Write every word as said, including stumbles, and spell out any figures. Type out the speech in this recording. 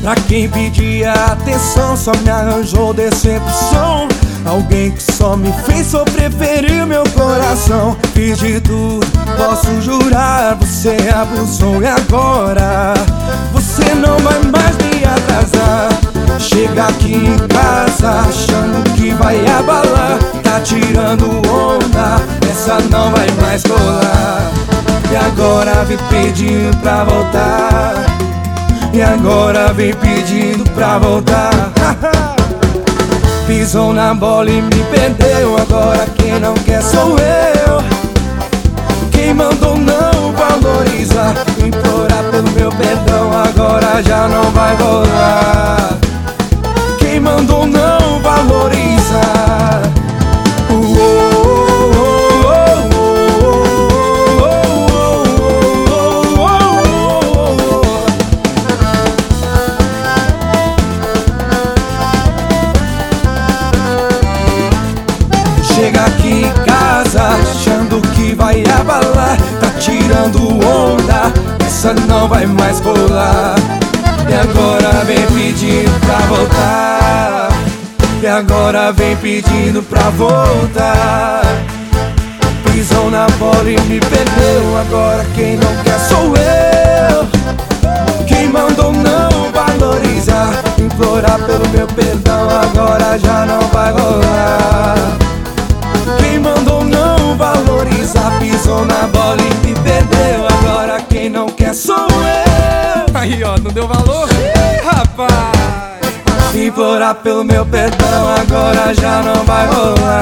Pra quem pedia atenção só me arranjou decepção. Alguém que só me fez sofrer, feriu meu coração. Fiz de tudo, posso jurar, você abusou e agora você não vai mais me atrasar. Chega aqui em casa achando que vai abalar. Tá tirando onda, essa não vai mais colar. E agora vem pedindo pra voltar. E agora vem pedindo pra voltar. Pisou na bola e me perdeu. Agora quem não quer sou eu. Quem mandou não valorizar, implorar pelo meu perdão, agora já não vai rolar. Quem mandou não valorizar. Chega aqui em casa achando que vai abalar. Tá tirando onda, essa não vai mais rolar. E agora vem pedindo pra voltar. E agora vem pedindo pra voltar. Pisou na bola e me perdeu. Agora quem não quer sou eu. Quem mandou não valorizar, implorar pelo meu perdão, agora já não vai rolar. Quem mandou não valorizar, pisou na bola e me perdeu. Agora quem não quer sou eu. Aí ó, não deu valor? Ih, rapaz! Implorar pelo meu perdão, agora já não vai rolar.